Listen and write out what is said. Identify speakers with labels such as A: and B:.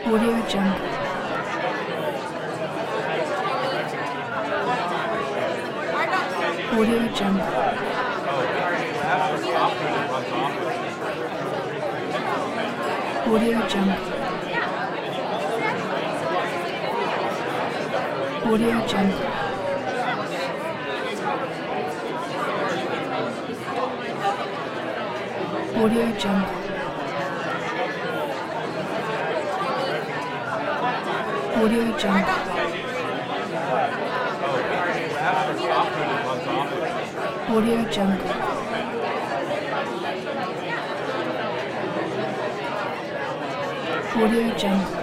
A: Audio Jungle. Audio Jungle. Audio Jungle. Audio Jungle. Audio Jungle. Audio Jungle. Audio Jungle. Audio Jungle.